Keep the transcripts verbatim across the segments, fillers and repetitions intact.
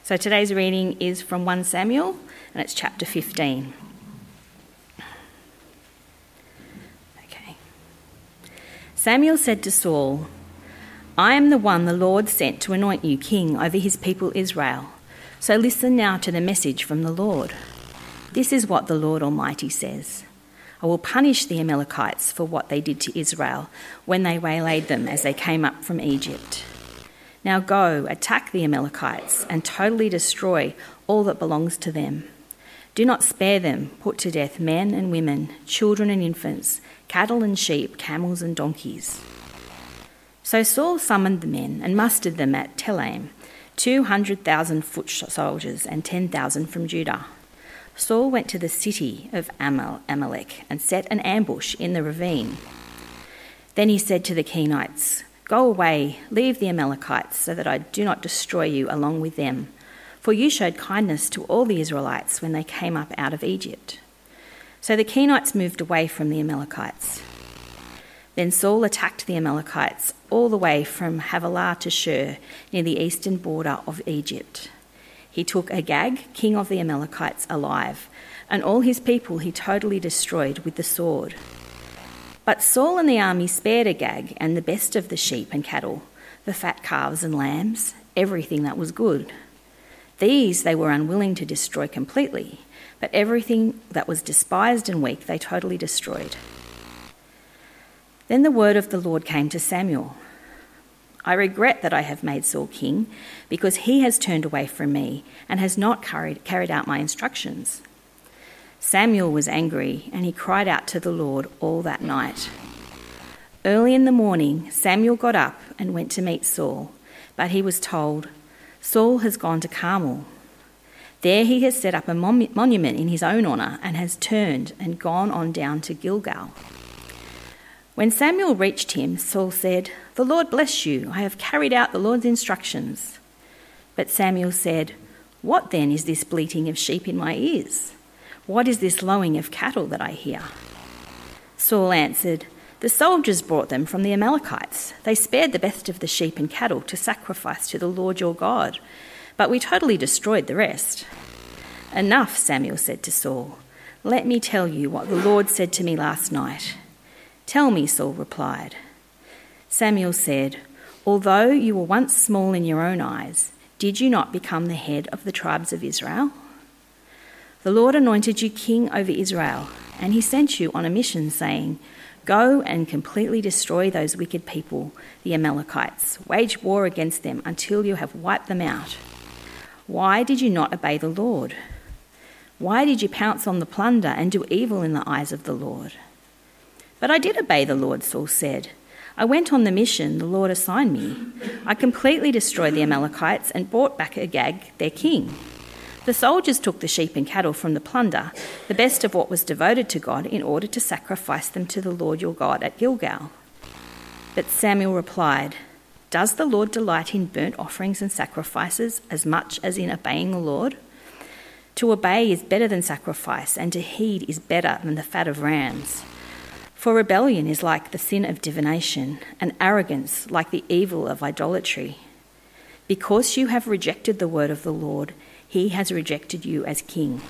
So today's reading is from First Samuel, and it's chapter fifteen. Okay. Samuel said to Saul, "I am the one the Lord sent to anoint you king over his people Israel. So listen now to the message from the Lord. This is what the Lord Almighty says. I will punish the Amalekites for what they did to Israel when they waylaid them as they came up from Egypt. Now go, attack the Amalekites and totally destroy all that belongs to them. Do not spare them, put to death men and women, children and infants, cattle and sheep, camels and donkeys." So Saul summoned the men and mustered them at Telaim, two hundred thousand foot soldiers and ten thousand from Judah. Saul went to the city of Amal- Amalek and set an ambush in the ravine. Then he said to the Kenites, "Go away, leave the Amalekites, so that I do not destroy you along with them. For you showed kindness to all the Israelites when they came up out of Egypt." So the Kenites moved away from the Amalekites. Then Saul attacked the Amalekites all the way from Havilah to Shur, near the eastern border of Egypt. He took Agag, king of the Amalekites, alive, and all his people he totally destroyed with the sword. But Saul and the army spared Agag and the best of the sheep and cattle, the fat calves and lambs, everything that was good. These they were unwilling to destroy completely, but everything that was despised and weak they totally destroyed. Then the word of the Lord came to Samuel. "I regret that I have made Saul king, because he has turned away from me and has not carried, carried out my instructions." Samuel was angry, and he cried out to the Lord all that night. Early in the morning, Samuel got up and went to meet Saul, but he was told, "Saul has gone to Carmel. There he has set up a mon- monument in his own honour and has turned and gone on down to Gilgal." When Samuel reached him, Saul said, "The Lord bless you. I have carried out the Lord's instructions." But Samuel said, "What then is this bleating of sheep in my ears? What is this lowing of cattle that I hear?" Saul answered, "The soldiers brought them from the Amalekites. They spared the best of the sheep and cattle to sacrifice to the Lord your God, but we totally destroyed the rest." "Enough," Samuel said to Saul. "Let me tell you what the Lord said to me last night." "Tell me," Saul replied. Samuel said, "Although you were once small in your own eyes, did you not become the head of the tribes of Israel? The Lord anointed you king over Israel, and he sent you on a mission saying, 'Go and completely destroy those wicked people, the Amalekites. Wage war against them until you have wiped them out.' Why did you not obey the Lord? Why did you pounce on the plunder and do evil in the eyes of the Lord?" "But I did obey the Lord," Saul said. "I went on the mission the Lord assigned me. I completely destroyed the Amalekites and brought back Agag, their king. The soldiers took the sheep and cattle from the plunder, the best of what was devoted to God, in order to sacrifice them to the Lord your God at Gilgal." But Samuel replied, "Does the Lord delight in burnt offerings and sacrifices as much as in obeying the Lord? To obey is better than sacrifice, and to heed is better than the fat of rams. For rebellion is like the sin of divination, and arrogance like the evil of idolatry. Because you have rejected the word of the Lord, he has rejected you as king."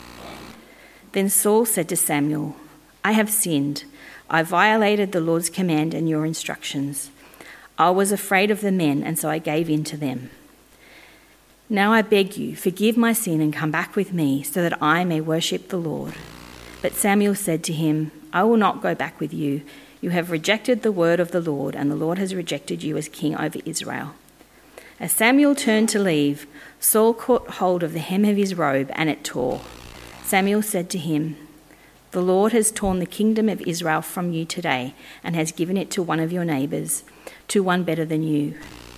Then Saul said to Samuel, "I have sinned. I violated the Lord's command and your instructions. I was afraid of the men, and so I gave in to them. Now I beg you, forgive my sin and come back with me, so that I may worship the Lord." But Samuel said to him, "I will not go back with you. You have rejected the word of the Lord, and the Lord has rejected you as king over Israel." As Samuel turned to leave, Saul caught hold of the hem of his robe, and it tore. Samuel said to him, "The Lord has torn the kingdom of Israel from you today, and has given it to one of your neighbours, to one better than you.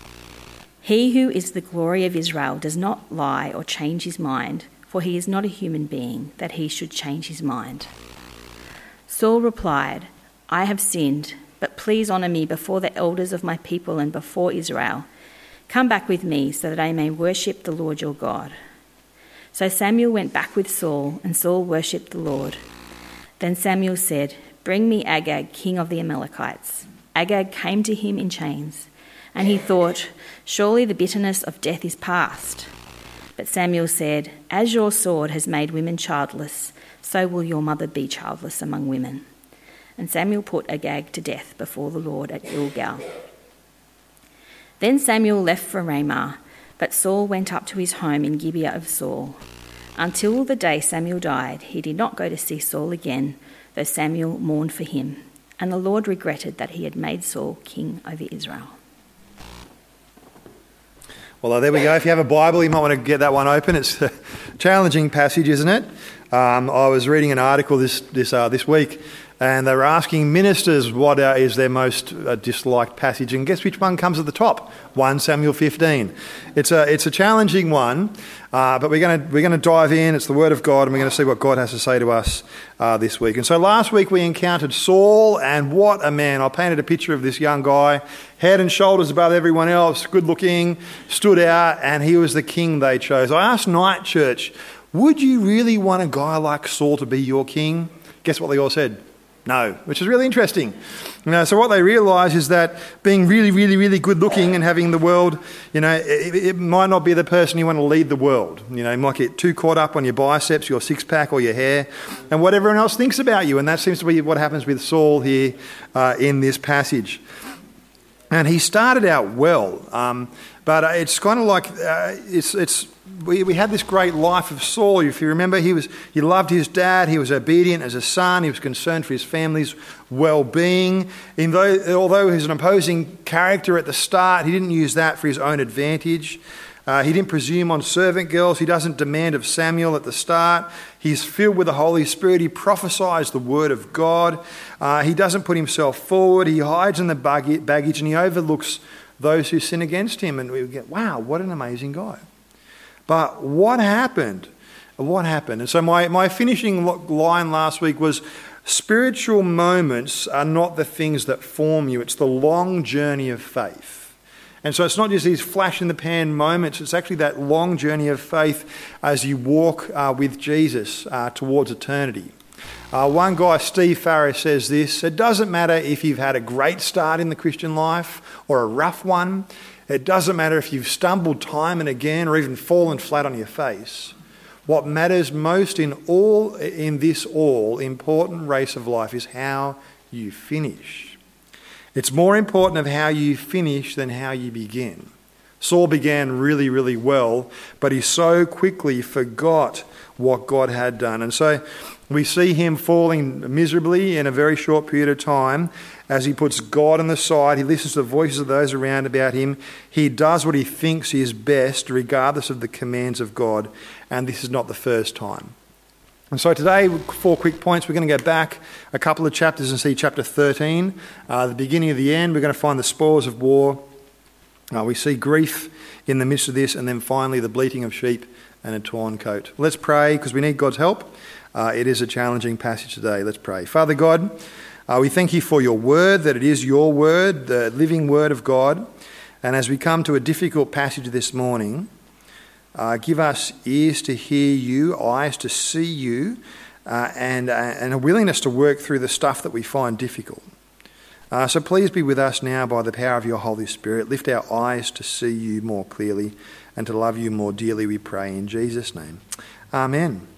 He who is the glory of Israel does not lie or change his mind, for he is not a human being, that he should change his mind." Saul replied, "I have sinned, but please honour me before the elders of my people and before Israel. Come back with me, so that I may worship the Lord your God." So Samuel went back with Saul, and Saul worshipped the Lord. Then Samuel said, "Bring me Agag, king of the Amalekites." Agag came to him in chains, and he thought, "Surely the bitterness of death is past." But Samuel said, "As your sword has made women childless, so will your mother be childless among women." And Samuel put Agag to death before the Lord at Gilgal. Then Samuel left for Ramah, but Saul went up to his home in Gibeah of Saul. Until the day Samuel died, he did not go to see Saul again, though Samuel mourned for him. And the Lord regretted that he had made Saul king over Israel. Well, there we go. If you have a Bible, you might want to get that one open. It's a challenging passage, isn't it? Um, I was reading an article this this uh, this week, and they were asking ministers what uh, is their most uh, disliked passage, and guess which one comes at the top? First Samuel fifteen. It's a it's a challenging one, uh, but we're going to we're going to dive in. It's the Word of God, and we're going to see what God has to say to us uh, this week. And so last week we encountered Saul, and what a man! I painted a picture of this young guy, head and shoulders above everyone else, good looking, stood out, and he was the king they chose. I asked Night Church, would you really want a guy like Saul to be your king? Guess what they all said? No, which is really interesting. You know, so what they realise is that being really, really, really good looking and having the world, you know, it, it might not be the person you want to lead the world. You know, you might get too caught up on your biceps, your six pack or your hair and what everyone else thinks about you. And that seems to be what happens with Saul here uh, in this passage. And he started out well, um, but it's kind of like uh, it's it's. We, we had this great life of Saul. If you remember, he was he loved his dad. He was obedient as a son. He was concerned for his family's well-being. In though, although he was an opposing character at the start, he didn't use that for his own advantage. Uh, he didn't presume on servant girls. He doesn't demand of Samuel at the start. He's filled with the Holy Spirit. He prophesies the word of God. Uh, he doesn't put himself forward. He hides in the baggage and he overlooks those who sin against him. And we get, wow, what an amazing guy. But what happened? What happened? And so my, my finishing line last week was, spiritual moments are not the things that form you. It's the long journey of faith. And so it's not just these flash-in-the-pan moments. It's actually that long journey of faith as you walk uh, with Jesus uh, towards eternity. Uh, one guy, Steve Farrar, says this: it doesn't matter if you've had a great start in the Christian life or a rough one. It doesn't matter if you've stumbled time and again or even fallen flat on your face. What matters most in all in this all important race of life is how you finish. It's more important of how you finish than how you begin. Saul began really, really well, but he so quickly forgot what God had done. And so we see him falling miserably in a very short period of time as he puts God on the side. He listens to the voices of those around about him. He does what he thinks is best, regardless of the commands of God. And this is not the first time. And so today, four quick points. We're going to go back a couple of chapters and see chapter thirteen, uh, the beginning of the end. We're going to find the spoils of war. Uh, we see grief in the midst of this, and then finally the bleating of sheep and a torn coat. Let's pray, because we need God's help. Uh, it is a challenging passage today. Let's pray. Father God, uh, we thank you for your word, that it is your word, the living word of God. And as we come to a difficult passage this morning, uh, give us ears to hear you, eyes to see you, uh, and, uh, and a willingness to work through the stuff that we find difficult. Uh, so please be with us now by the power of your Holy Spirit. Lift our eyes to see you more clearly and to love you more dearly, we pray in Jesus' name. Amen.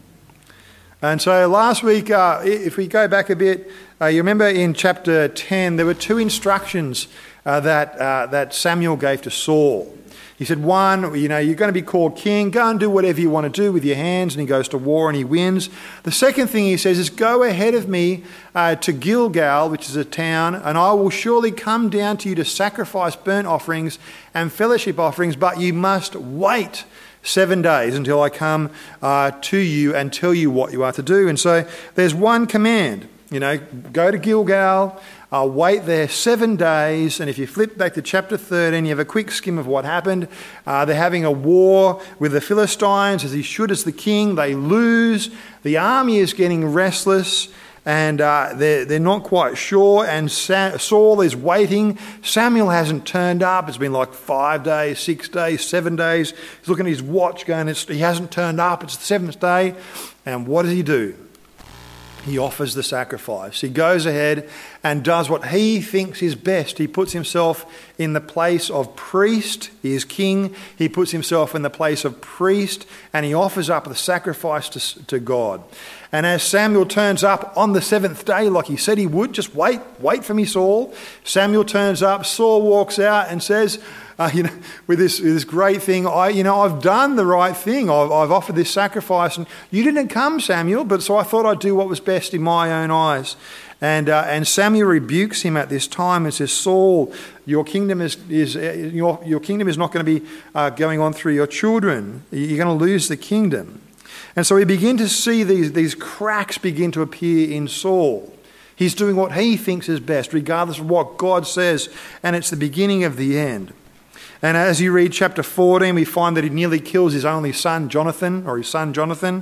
And so last week, uh, if we go back a bit, uh, you remember in chapter ten, there were two instructions uh, that uh, that Samuel gave to Saul. He said, one, you know, you're going to be called king. Go and do whatever you want to do with your hands. And he goes to war and he wins. The second thing he says is, go ahead of me uh, to Gilgal, which is a town, and I will surely come down to you to sacrifice burnt offerings and fellowship offerings, but you must wait seven days until I come uh, to you and tell you what you are to do. And so there's one command, you know, go to Gilgal, uh, wait there seven days. And if you flip back to chapter thirteen, you have a quick skim of what happened. Uh, they're having a war with the Philistines, as he should as the king. They lose. The army is getting restless. And uh, they're, they're not quite sure, and Sa- Saul is waiting. Samuel hasn't turned up. It's been like five days, six days, seven days. He's looking at his watch going, it's, he hasn't turned up. It's the seventh day. And what does he do? he offers the sacrifice. He goes ahead and does what he thinks is best. He puts himself in the place of priest. He is king. He puts himself in the place of priest, and he offers up the sacrifice to, to God. And as Samuel turns up on the seventh day, like he said he would, just wait, wait for me, Saul. Samuel turns up, Saul walks out and says, uh, you know, with this, with this great thing, I, you know, I've done the right thing. I've, I've offered this sacrifice, and you didn't come, Samuel, but so I thought I'd do what was best in my own eyes. And uh, and Samuel rebukes him at this time and says, Saul, your kingdom is is uh, your your kingdom is not going to be uh, going on through your children. You're going to lose the kingdom. And so we begin to see these, these cracks begin to appear in Saul. He's doing what he thinks is best, regardless of what God says, and it's the beginning of the end. And as you read chapter fourteen, we find that he nearly kills his only son, Jonathan, or his son, Jonathan,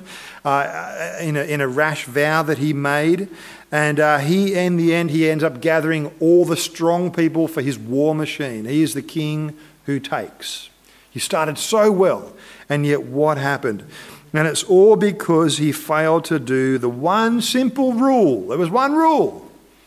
uh, in, a, in a rash vow that he made. And uh, he, in the end, he ends up gathering all the strong people for his war machine. He is the king who takes. He started so well, and yet what happened? And it's all because he failed to do the one simple rule. There was one rule.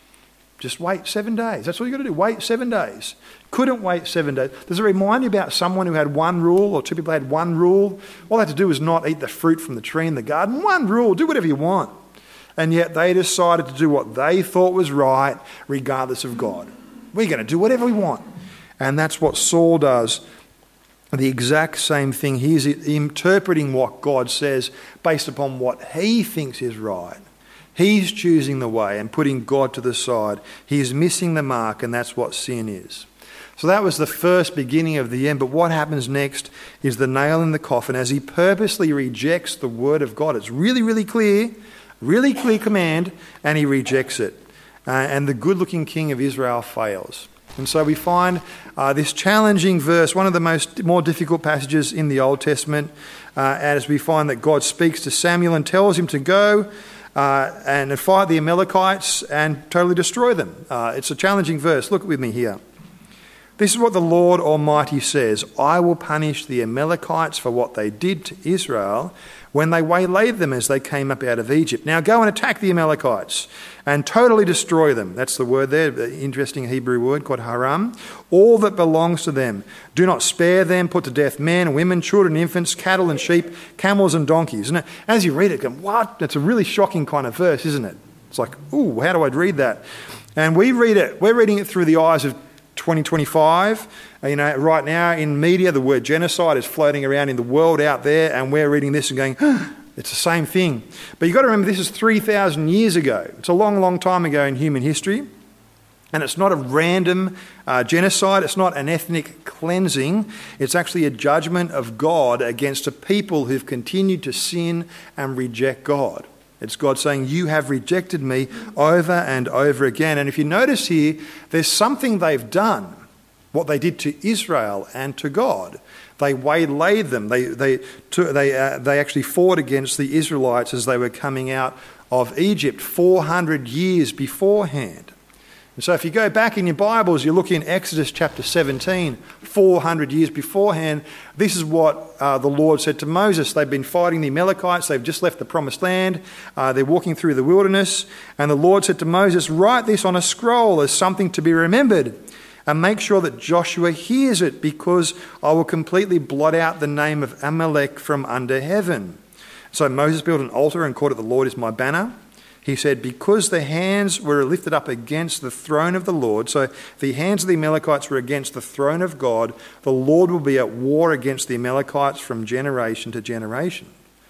Just wait seven days. That's all you got to do. Wait seven days. Couldn't wait seven days. Does it remind you about someone who had one rule, or two people had one rule? All they had to do was not eat the fruit from the tree in the garden. One rule. Do whatever you want. And yet they decided to do what they thought was right, regardless of God. We're going to do whatever we want. And that's what Saul does. The exact same thing. He's interpreting what God says based upon what he thinks is right. He's choosing the way and putting God to the side. He's missing the mark, and that's what sin is. So that was the first beginning of the end. But what happens next is the nail in the coffin as he purposely rejects the word of God. It's really, really clear, really clear command, and he rejects it. Uh, and the good-looking king of Israel fails. And so we find uh, this challenging verse, one of the most more difficult passages in the Old Testament, uh, as we find that God speaks to Samuel and tells him to go uh, and fight the Amalekites and totally destroy them. Uh, it's a challenging verse. Look with me here. This is what the Lord Almighty says. I will punish the Amalekites for what they did to Israel when they waylaid them as they came up out of Egypt. Now go and attack the Amalekites and totally destroy them. That's the word there, the interesting Hebrew word called haram. All that belongs to them. Do not spare them. Put to death men, women, children, infants, cattle and sheep, camels and donkeys. And as you read it, you go, what? That's a really shocking kind of verse, isn't it? It's like, ooh, how do I read that? And we read it, we're reading it through the eyes of twenty twenty-five. You know, right now in media, the word genocide is floating around in the world out there, and we're reading this and going, oh, it's the same thing. But you've got to remember, this is three thousand years ago. It's a long, long time ago in human history. And it's not a random uh, genocide. It's not an ethnic cleansing. It's actually a judgment of God against a people who've continued to sin and reject God. It's God saying, you have rejected me over and over again. And if you notice here, there's something they've done, what they did to Israel and to God. They waylaid them. They they they uh, they actually fought against the Israelites as they were coming out of Egypt four hundred years beforehand. And so if you go back in your Bibles, you look in Exodus chapter seventeen, four hundred years beforehand, this is what uh, the Lord said to Moses. They've been fighting the Amalekites. They've just left the promised land. Uh, they're walking through the wilderness. And the Lord said to Moses, write this on a scroll as something to be remembered, and make sure that Joshua hears it, because I will completely blot out the name of Amalek from under heaven. So Moses built an altar and called it, the Lord is my banner. He said, because the hands were lifted up against the throne of the Lord, so the hands of the Amalekites were against the throne of God, the Lord will be at war against the Amalekites from generation to generation.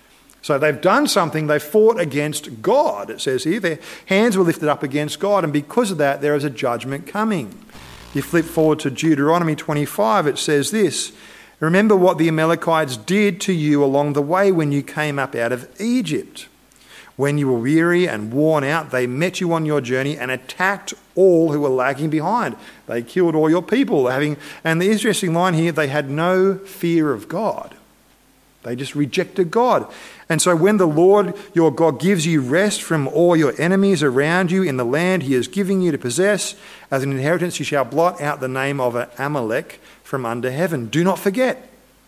So they've done something, they fought against God, it says here. Their hands were lifted up against God, and because of that, there is a judgment coming. You flip forward to Deuteronomy twenty-five, it says this, remember what the Amalekites did to you along the way when you came up out of Egypt. When you were weary and worn out, they met you on your journey and attacked all who were lagging behind. They killed all your people. Having, and the interesting line here, they had no fear of God. They just rejected God. And so when the Lord your God gives you rest from all your enemies around you in the land he is giving you to possess, as an inheritance you shall blot out the name of Amalek from under heaven. Do not forget.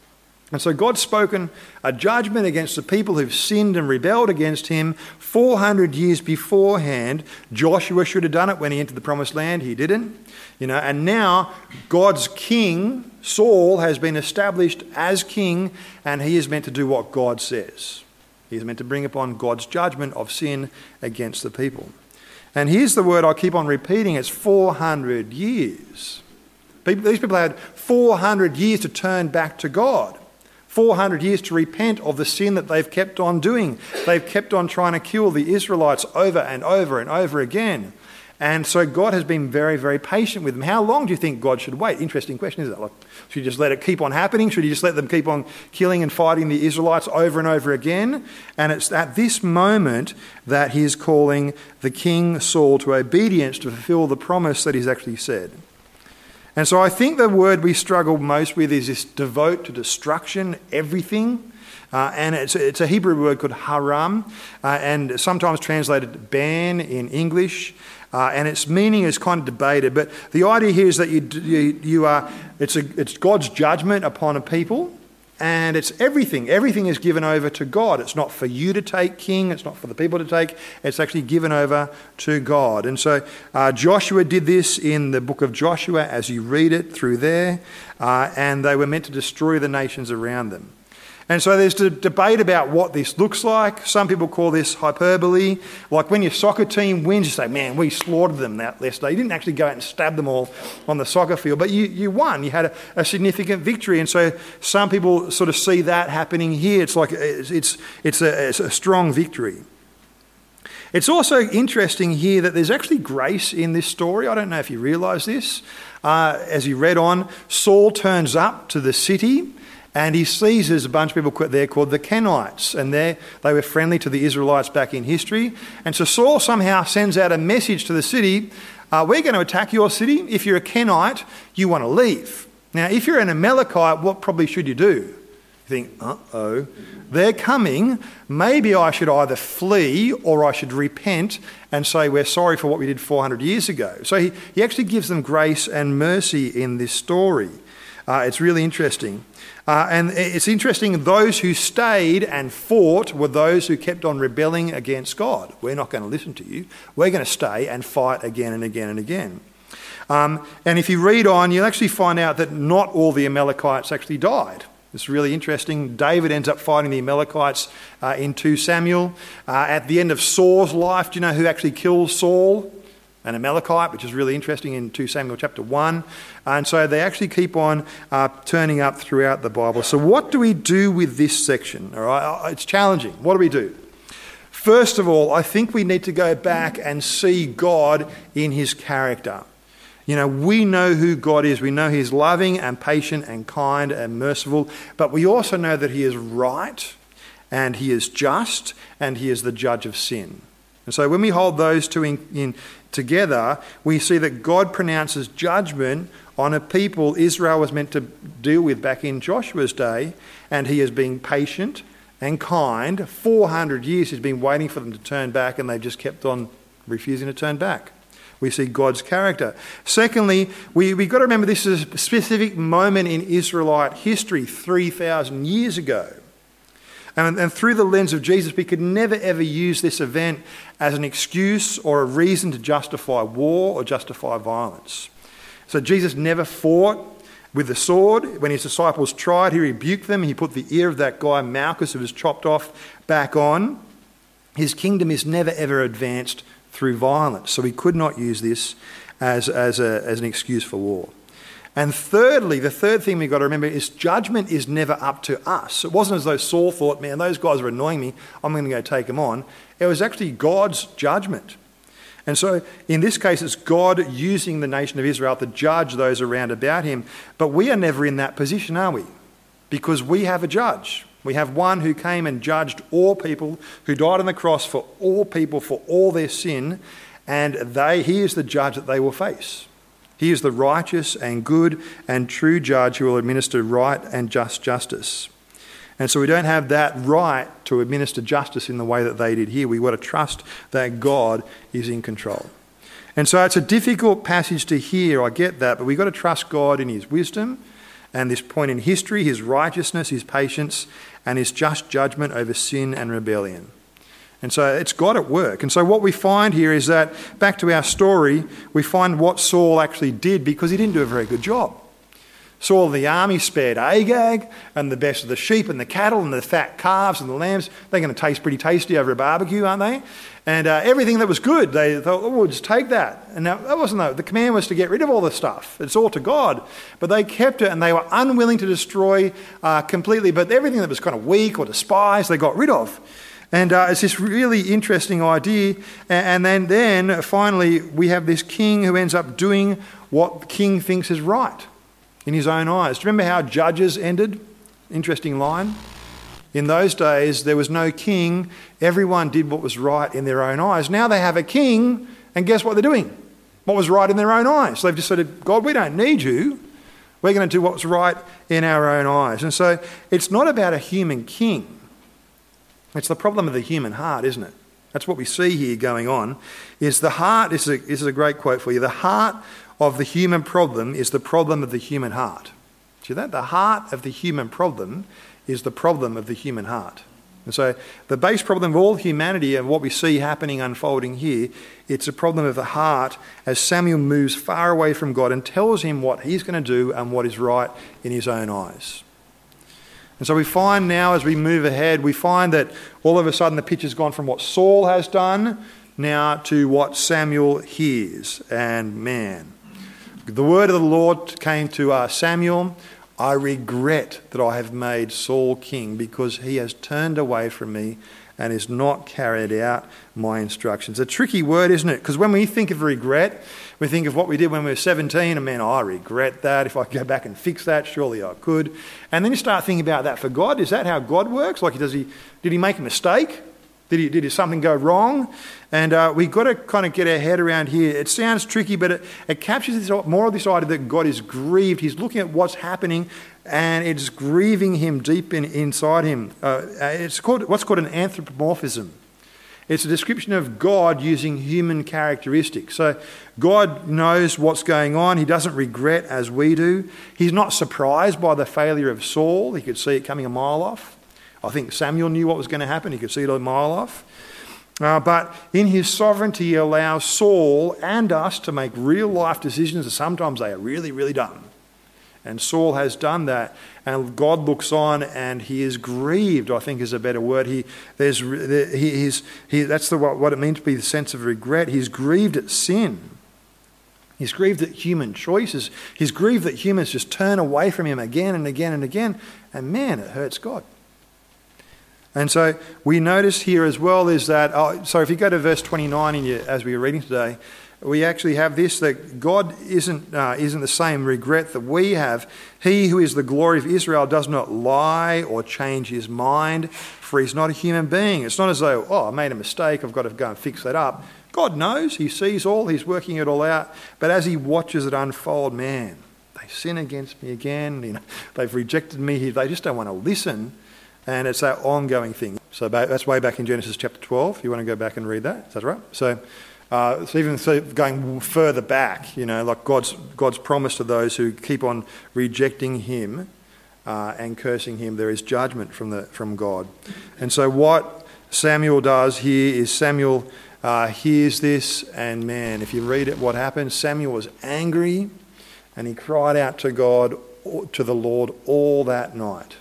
And so God's spoken a judgment against the people who've sinned and rebelled against him four hundred years beforehand. Joshua should have done it when he entered the promised land. He didn't. You know, and now God's king, Saul, has been established as king, and he is meant to do what God says. He is meant to bring upon God's judgment of sin against the people. And here's the word I keep on repeating. It's four hundred years. People, these people had four hundred years to turn back to God. four hundred years to repent of the sin that they've kept on doing. They've kept on trying to kill the Israelites over and over and over again. And so God has been very, very patient with them. How long do you think God should wait? Interesting question, isn't it? Like, should he just let it keep on happening? Should he just let them keep on killing and fighting the Israelites over and over again? And it's at this moment that he is calling the king Saul to obedience to fulfill the promise that he's actually said. And so I think the word we struggle most with is this devote to destruction, everything. Uh, and it's, it's a Hebrew word called haram, uh, and sometimes translated ban in English. Uh, and its meaning is kind of debated. But the idea here is that you, you, you are, it's, a, it's God's judgment upon a people. And it's everything. Everything is given over to God. It's not for you to take king. It's not for the people to take. It's actually given over to God. And so uh, Joshua did this in the book of Joshua as you read it through there. Uh, and they were meant to destroy the nations around them. And so there's a debate about what this looks like. Some people call this hyperbole. Like when your soccer team wins, you say, man, we slaughtered them that last day. You didn't actually go out and stab them all on the soccer field, but you, you won. You had a, a significant victory. And so some people sort of see that happening here. It's like it's, it's, it's, a, it's a strong victory. It's also interesting here that there's actually grace in this story. I don't know if you realise this. Uh, as you read on, Saul turns up to the city, and he sees there's a bunch of people there called the Kenites, and they they were friendly to the Israelites back in history. And so Saul somehow sends out a message to the city, uh, we're going to attack your city. If you're a Kenite, you want to leave. Now, if you're an Amalekite, what probably should you do? You think, uh-oh, they're coming. Maybe I should either flee or I should repent and say we're sorry for what we did four hundred years ago. So he, he actually gives them grace and mercy in this story. Uh, it's really interesting. Uh, and it's interesting, those who stayed and fought were those who kept on rebelling against God. We're not going to listen to you. We're going to stay and fight again and again and again. Um, and if you read on, you'll actually find out that not all the Amalekites actually died. It's really interesting. David ends up fighting the Amalekites uh, in Second Samuel. Uh, at the end of Saul's life, do you know who actually kills Saul? An Amalekite, which is really interesting in Second Samuel chapter one. And so they actually keep on uh, turning up throughout the Bible. So what do we do with this section? All right, it's challenging. What do we do? First of all, I think we need to go back and see God in his character. You know, we know who God is. We know he's loving and patient and kind and merciful. But we also know that he is right and he is just and he is the judge of sin. And so when we hold those two in, in together, we see that God pronounces judgment on a people Israel was meant to deal with back in Joshua's day, and he has been patient and kind. four hundred years he's been waiting for them to turn back, and they've just kept on refusing to turn back. We see God's character. Secondly, we, we've got to remember this is a specific moment in Israelite history three thousand years ago. And, and through the lens of Jesus, we could never ever use this event as an excuse or a reason to justify war or justify violence. So Jesus never fought with the sword. When his disciples tried, he rebuked them. He put the ear of that guy, Malchus, who was chopped off, back on. His kingdom is never ever advanced through violence. So we could not use this as, as, a, as an excuse for war. And thirdly, the third thing we've got to remember is judgment is never up to us. It wasn't as though Saul thought, man, those guys are annoying me, I'm going to go take them on. It was actually God's judgment. And so in this case, it's God using the nation of Israel to judge those around about him. But we are never in that position, are we? Because we have a judge. We have one who came and judged all people, who died on the cross for all people, for all their sin, and they, he is the judge that they will face. He is the righteous and good and true judge who will administer right and just justice. And so we don't have that right to administer justice in the way that they did here. We've got to trust that God is in control. And so it's a difficult passage to hear, I get that, but we've got to trust God in his wisdom and this point in history, his righteousness, his patience, and his just judgment over sin and rebellion. And so it's God at work. And so what we find here is that, back to our story, we find what Saul actually did, because he didn't do a very good job. Saul and the army spared Agag and the best of the sheep and the cattle and the fat calves and the lambs. They're going to taste pretty tasty over a barbecue, aren't they? And uh, everything that was good, they thought, oh, we'll just take that. And now, that wasn't the, the command was to get rid of all the stuff. It's all to God. But they kept it, and they were unwilling to destroy uh, completely. But everything that was kind of weak or despised, they got rid of. And uh, it's this really interesting idea. And, and then, then finally, we have this king who ends up doing what the king thinks is right in his own eyes. Do you remember how Judges ended? Interesting line. In those days, there was no king. Everyone did what was right in their own eyes. Now they have a king, and guess what they're doing? What was right in their own eyes. So they've just said, God, we don't need you. We're going to do what's right in our own eyes. And so it's not about a human king. It's the problem of the human heart, isn't it? That's what we see here going on. Is the heart, this is a, this is a great quote for you, the heart of the human problem is the problem of the human heart. See that? The heart of the human problem is the problem of the human heart. And so the base problem of all humanity and what we see happening, unfolding here, it's a problem of the heart as Samuel moves far away from God and tells him what he's going to do and what is right in his own eyes. And so we find now, as we move ahead, we find that all of a sudden the picture's gone from what Saul has done now to what Samuel hears. And man, the word of the Lord came to uh, Samuel, I regret that I have made Saul king because he has turned away from me and has not carried out my instructions. A tricky word, isn't it? Because when we think of regret, we think of what we did when we were seventeen, and man, I regret that. If I could go back and fix that, surely I could. And then you start thinking about that for God. Is that how God works? Like, does he? Did he make a mistake? Did, he, did something go wrong? And uh, we've got to kind of get our head around here. It sounds tricky, but it, it captures this, more of this idea that God is grieved. He's looking at what's happening, and it's grieving him deep in, inside him. Uh, it's called what's called an anthropomorphism. It's a description of God using human characteristics. So God knows what's going on. He doesn't regret as we do. He's not surprised by the failure of Saul. He could see it coming a mile off. I think Samuel knew what was going to happen. He could see it a mile off. Uh, but in his sovereignty, he allows Saul and us to make real life decisions, and sometimes they are really, really dumb. And Saul has done that, and God looks on, and he is grieved, I think is a better word. He, there's, he, he's, he, that's the, what it means to be the sense of regret. He's grieved at sin. He's grieved at human choices. He's grieved that humans just turn away from him again and again and again. And man, it hurts God. And so we notice here as well is that, oh, so if you go to verse twenty-nine in your, as we were reading today, we actually have this, that God isn't, uh, isn't the same regret that we have. He who is the glory of Israel does not lie or change his mind, for he's not a human being. It's not as though, oh, I made a mistake, I've got to go and fix that up. God knows, he sees all, he's working it all out. But as he watches it unfold, man, they sin against me again, you know, they've rejected me, they just don't want to listen. And it's that ongoing thing. So that's way back in Genesis chapter twelve. If you want to go back and read that, is that right? So, uh, so even so going further back, you know, like God's God's promise to those who keep on rejecting him uh, and cursing him, there is judgment from the from God. And so what Samuel does here is Samuel uh, hears this, and man, if you read it, what happens? Samuel was angry, and he cried out to God, to the Lord, all that night.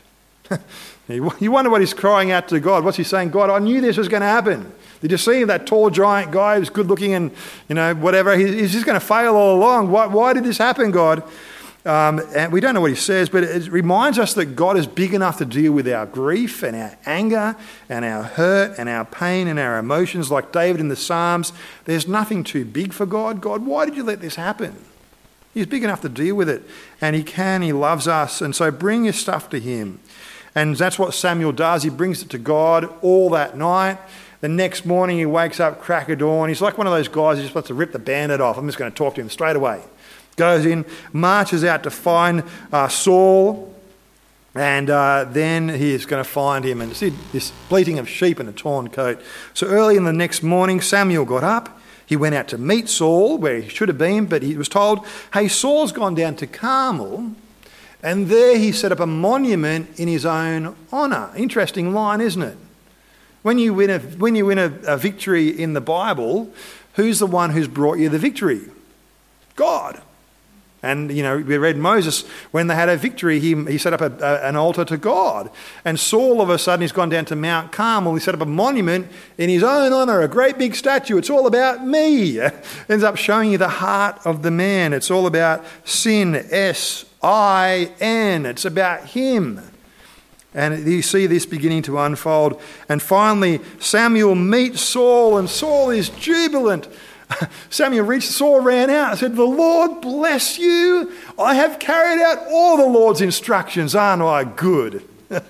You wonder what he's crying out to God. What's he saying? God, I knew this was going to happen. Did you see that tall giant guy who's good looking and, you know, whatever? He's just going to fail all along. Why, why did this happen, God? Um, and we don't know what he says, but it reminds us that God is big enough to deal with our grief and our anger and our hurt and our pain and our emotions. Like David in the Psalms, there's nothing too big for God. God, why did you let this happen? He's big enough to deal with it. And he can, he loves us. And so bring your stuff to him. And that's what Samuel does. He brings it to God all that night. The next morning he wakes up, crack of dawn. He's like one of those guys who just wants to rip the bandit off. I'm just going to talk to him straight away. Goes in, marches out to find uh, Saul, and uh, then he is going to find him. And see this bleating of sheep and a torn coat. So early in the next morning, Samuel got up. He went out to meet Saul, where he should have been, but he was told, hey, Saul's gone down to Carmel, And there he set up a monument in his own honour. Interesting line, isn't it? When you win a, when you win a, a victory in the Bible, who's the one who's brought you the victory? God. And, you know, we read Moses, when they had a victory, he, he set up a, a, an altar to God. And Saul, all of a sudden, he's gone down to Mount Carmel. He set up a monument in his own honour, a great big statue. It's all about me. Ends up showing you the heart of the man. It's all about sin, S I N. It's about him. And you see this beginning to unfold. And finally, Samuel meets Saul, and Saul is jubilant. Samuel reached, Saul ran out and said, "The Lord bless you. I have carried out all the Lord's instructions. Aren't I good?"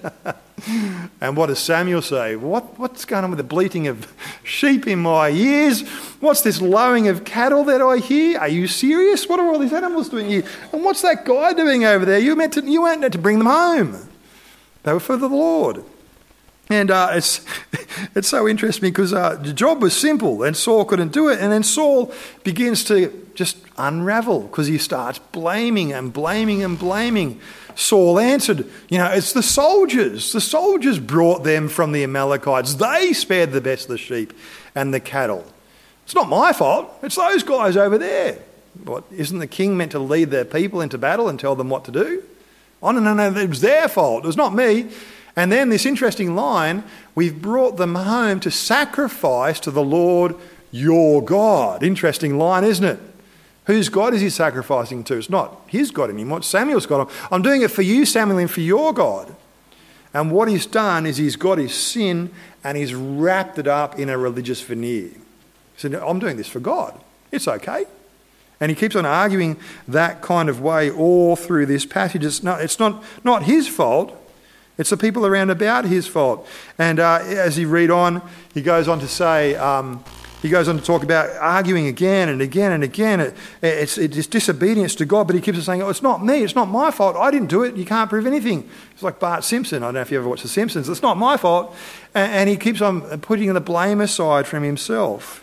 And what does Samuel say? What, what's going on with the bleating of sheep in my ears? What's this lowing of cattle that I hear? Are you serious? What are all these animals doing here? And what's that guy doing over there? You, meant to, you weren't meant to bring them home. They were for the Lord. And uh, it's it's so interesting because uh, the job was simple and Saul couldn't do it. And then Saul begins to just unravel because he starts blaming and blaming and blaming. Saul answered, you know, it's the soldiers. The soldiers brought them from the Amalekites. They spared the best of the sheep and the cattle. It's not my fault. It's those guys over there. What, isn't the king meant to lead their people into battle and tell them what to do? Oh, no, no, no, it was their fault. It was not me. And then this interesting line, we've brought them home to sacrifice to the Lord your God. Interesting line, isn't it? Whose God is he sacrificing to? It's not his God anymore, it's Samuel's God. I'm doing it for you, Samuel, and for your God. And what he's done is he's got his sin and he's wrapped it up in a religious veneer. He said, I'm doing this for God. It's okay. And he keeps on arguing that kind of way all through this passage. It's not, it's not, not his fault. It's the people around about his fault. And uh, as you read on, he goes on to say, um, he goes on to talk about arguing again and again and again. It, it's, it's disobedience to God, but he keeps on saying, oh, it's not me, it's not my fault. I didn't do it. You can't prove anything. It's like Bart Simpson. I don't know if you ever watched The Simpsons. It's not my fault. And, and he keeps on putting the blame aside from himself.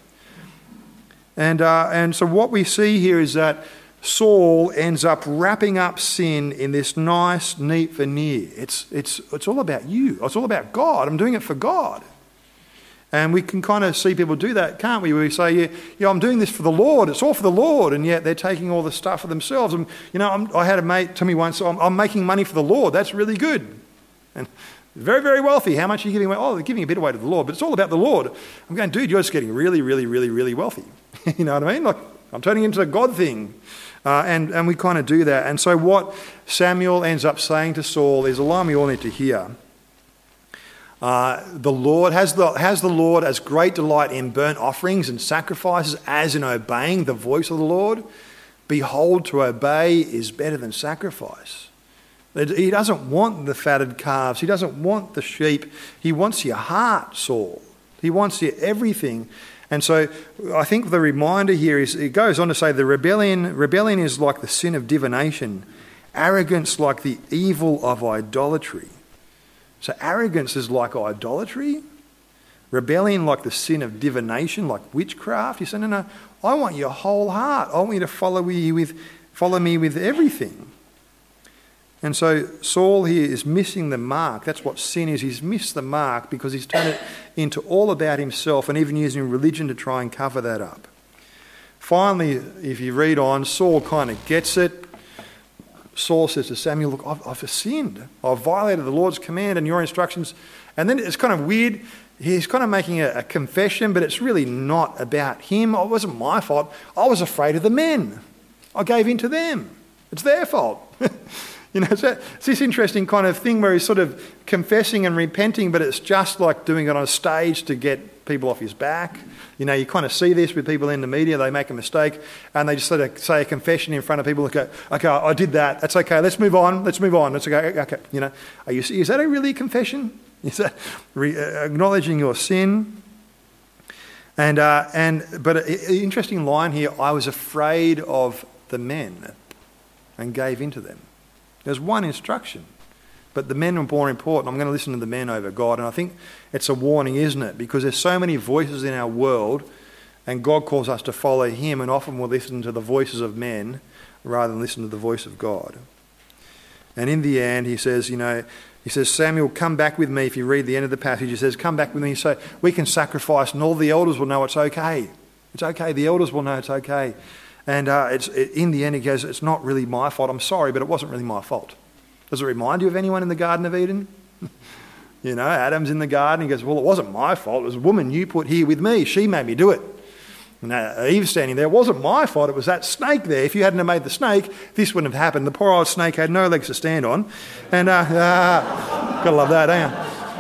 And uh, and so what we see here is that Saul ends up wrapping up sin in this nice, neat veneer. It's it's it's all about you. It's all about God. I'm doing it for God. And we can kind of see people do that, can't we? We say, yeah, yeah, I'm doing this for the Lord. It's all for the Lord, and yet they're taking all the stuff for themselves. And you know, I'm, I had a mate tell me once, I'm, I'm making money for the Lord. That's really good. And very, very wealthy. How much are you giving away? Oh, they're giving a bit away to the Lord, but it's all about the Lord. I'm going, dude, you're just getting really, really, really, really wealthy. You know what I mean? Like, I'm turning into a God thing. Uh, and, and we kind of do that. And so what Samuel ends up saying to Saul is a line we all need to hear. Uh, the Lord has the, has the Lord as great delight in burnt offerings and sacrifices as in obeying the voice of the Lord. Behold, to obey is better than sacrifice. He doesn't want the fatted calves. He doesn't want the sheep. He wants your heart, Saul. He wants your everything. And so I think the reminder here is, it goes on to say the rebellion, rebellion is like the sin of divination, arrogance like the evil of idolatry. So arrogance is like idolatry, rebellion like the sin of divination, like witchcraft. You say, no, no, I want your whole heart. I want you to follow me with, follow me with everything. And so Saul here is missing the mark. That's what sin is. He's missed the mark because he's turned it into all about himself and even using religion to try and cover that up. Finally, if you read on, Saul kind of gets it. Saul says to Samuel, look, I've, I've sinned. I've violated the Lord's command and your instructions. And then it's kind of weird. He's kind of making a, a confession, but it's really not about him. It wasn't my fault. I was afraid of the men. I gave in to them. It's their fault. You know, it's, a, it's this interesting kind of thing where he's sort of confessing and repenting, but it's just like doing it on a stage to get people off his back. You know, you kind of see this with people in the media. They make a mistake and they just sort of say a confession in front of people and go, okay, I did that. That's okay. Let's move on. Let's move on. It's okay. Okay. You know, are you, is that a really confession? Is that re, uh, acknowledging your sin? And, uh, and but an interesting line here, I was afraid of the men and gave in to them. There's one instruction, but the men are more important. I'm going to listen to the men over God. And I think it's a warning, isn't it? Because there's so many voices in our world and God calls us to follow him, and often we'll listen to the voices of men rather than listen to the voice of God. And in the end, he says, you know, he says, Samuel, come back with me. If you read the end of the passage, he says, come back with me so we can sacrifice and all the elders will know it's okay. It's okay. The elders will know it's okay. And uh, it's it, in the end, he goes, it's not really my fault. I'm sorry, but it wasn't really my fault. Does it remind you of anyone in the Garden of Eden? You know, Adam's in the garden. He goes, well, it wasn't my fault. It was a woman you put here with me. She made me do it. And uh, Eve's standing there. It wasn't my fault. It was that snake there. If you hadn't have made the snake, this wouldn't have happened. The poor old snake had no legs to stand on. And, uh, uh gotta love that, don't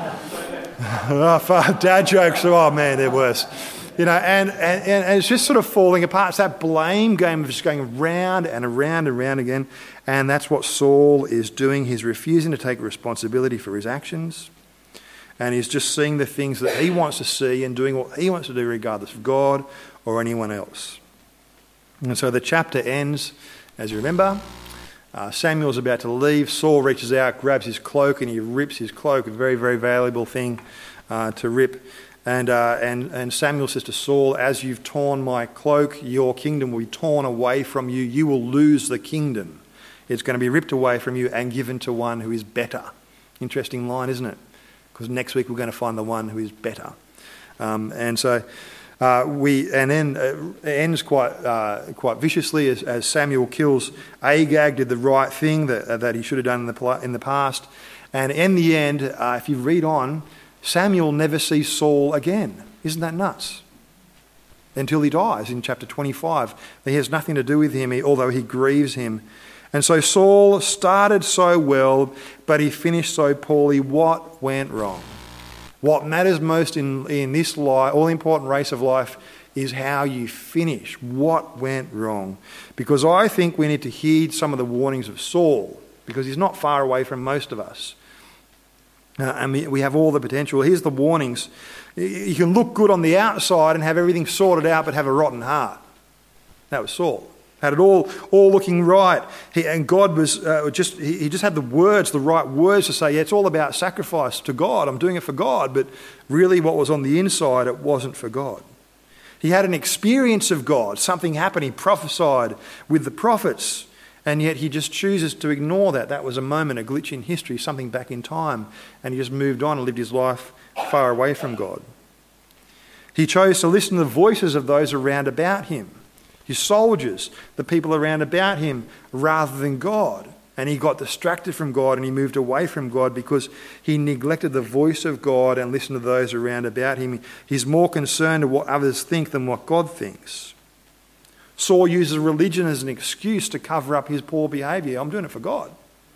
you? oh, dad jokes, oh man, they're worse. You know, and, and, and it's just sort of falling apart. It's that blame game of just going round and around and around again. And that's what Saul is doing. He's refusing to take responsibility for his actions. And he's just seeing the things that he wants to see and doing what he wants to do regardless of God or anyone else. And so the chapter ends, as you remember, uh, Samuel's about to leave. Saul reaches out, grabs his cloak, and he rips his cloak, a very, very valuable thing uh, to rip. And, uh, and, and Samuel says to Saul, as you've torn my cloak, your kingdom will be torn away from you. You will lose the kingdom. It's going to be ripped away from you and given to one who is better. Interesting line, isn't it? Because next week we're going to find the one who is better. Um, and so uh, we, and then it ends quite uh, quite viciously as, as Samuel kills Agag, did the right thing that, uh, that he should have done in the in the past. And in the end, uh, if you read on, Samuel never sees Saul again. Isn't that nuts? Until he dies in chapter twenty-five. He has nothing to do with him, although he grieves him. And so Saul started so well, but he finished so poorly. What went wrong? What matters most in, in this life, all-important race of life, is how you finish. What went wrong? Because I think we need to heed some of the warnings of Saul, because he's not far away from most of us. Uh, and we, we have all the potential. Here's the warnings. You can look good on the outside and have everything sorted out, but have a rotten heart. That was Saul. Had it all, all looking right. He, and God was uh, just, he, he just had the words, the right words to say, yeah, it's all about sacrifice to God. I'm doing it for God. But really what was on the inside, it wasn't for God. He had an experience of God. Something happened. He prophesied with the prophets. And yet he just chooses to ignore that. That was a moment, a glitch in history, something back in time. And he just moved on and lived his life far away from God. He chose to listen to the voices of those around about him. His soldiers, the people around about him, rather than God. And he got distracted from God and he moved away from God because he neglected the voice of God and listened to those around about him. He's more concerned with what others think than what God thinks. Saul uses religion as an excuse to cover up his poor behaviour. I'm doing it for God.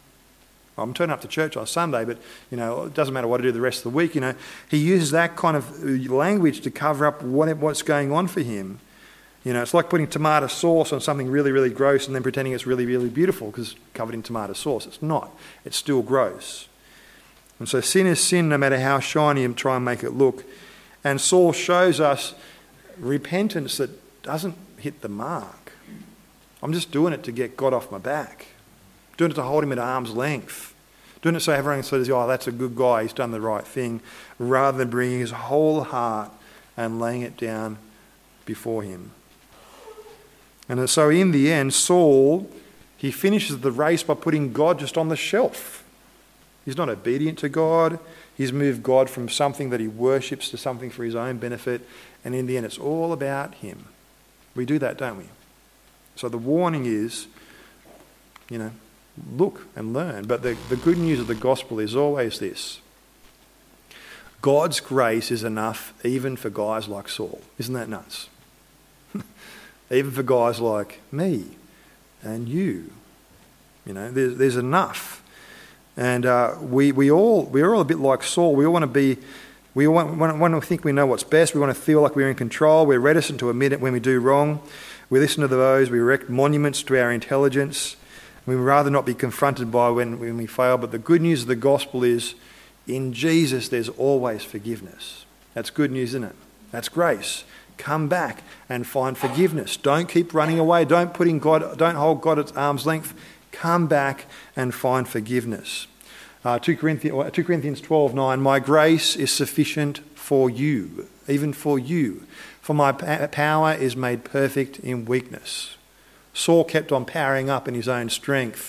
I'm turning up to church on Sunday, but you know it doesn't matter what I do the rest of the week. You know, he uses that kind of language to cover up what, what's going on for him. You know, it's like putting tomato sauce on something really, really gross and then pretending it's really, really beautiful because it's covered in tomato sauce. It's not. It's still gross. And so sin is sin no matter how shiny you try and make it look. And Saul shows us repentance that doesn't hit the mark. I'm just doing it to get God off my back. Doing it to hold him at arm's length. Doing it so everyone says, oh, that's a good guy, he's done the right thing, rather than bringing his whole heart and laying it down before him. And so in the end, Saul, he finishes the race by putting God just on the shelf. He's not obedient to God. He's moved God from something that he worships to something for his own benefit. And in the end, it's all about him. We do that, don't we? So the warning is, you know, look and learn. But the, the good news of the gospel is always this. God's grace is enough even for guys like Saul. Isn't that nuts? Even for guys like me and you. You know, there's, there's enough. And uh, we, we all, we're all a bit like Saul. We all want to be, we all want, want, want to think we know what's best. We want to feel like we're in control. We're reticent to admit it when we do wrong. We listen to those. We erect monuments to our intelligence. We'd rather not be confronted by when, when we fail. But the good news of the gospel is in Jesus there's always forgiveness. That's good news, isn't it? That's grace. Come back and find forgiveness. Don't keep running away. Don't put in God. Don't hold God at arm's length. Come back and find forgiveness. Uh, two Corinthians twelve nine. My grace is sufficient for you, even for you, for my power is made perfect in weakness. Saul kept on powering up in his own strength,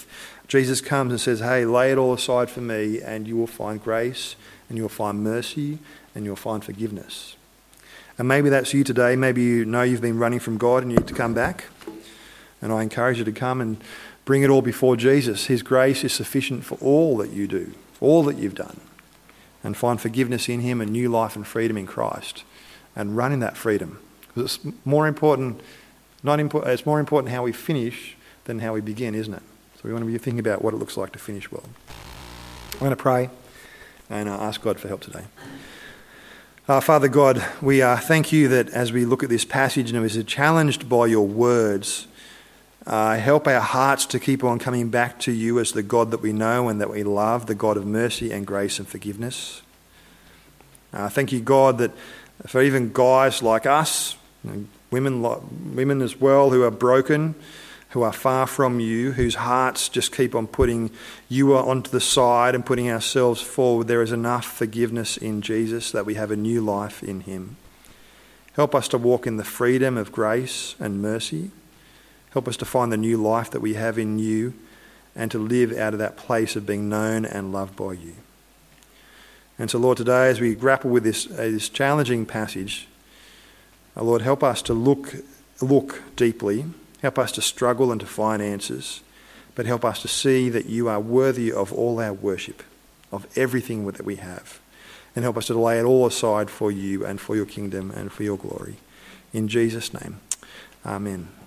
Jesus comes and says, hey, lay it all aside for me and you will find grace and you will find mercy and you'll find forgiveness. And maybe that's you today. Maybe you know you've been running from God and you need to come back. And I encourage you to come and bring it all before Jesus. His grace is sufficient for all that you do, for all that you've done. And find forgiveness in him and new life and freedom in Christ. And run in that freedom. Because it's more important, not impo- it's more important how we finish than how we begin, isn't it? So we want to be thinking about what it looks like to finish well. I'm going to pray and uh, ask God for help today. Uh, Father God, we uh, thank you that as we look at this passage and we're challenged by your words, uh, help our hearts to keep on coming back to you as the God that we know and that we love, the God of mercy and grace and forgiveness. Uh, thank you, God, that for even guys like us, you know, women, like, women as well who are broken, who are far from you, whose hearts just keep on putting you onto the side and putting ourselves forward, there is enough forgiveness in Jesus that we have a new life in him. Help us to walk in the freedom of grace and mercy. Help us to find the new life that we have in you and to live out of that place of being known and loved by you. And so, Lord, today as we grapple with this, uh, this challenging passage, uh, Lord, help us to look, look deeply. Help us to struggle and to find answers, but help us to see that you are worthy of all our worship, of everything that we have. And help us to lay it all aside for you and for your kingdom and for your glory. In Jesus' name, amen.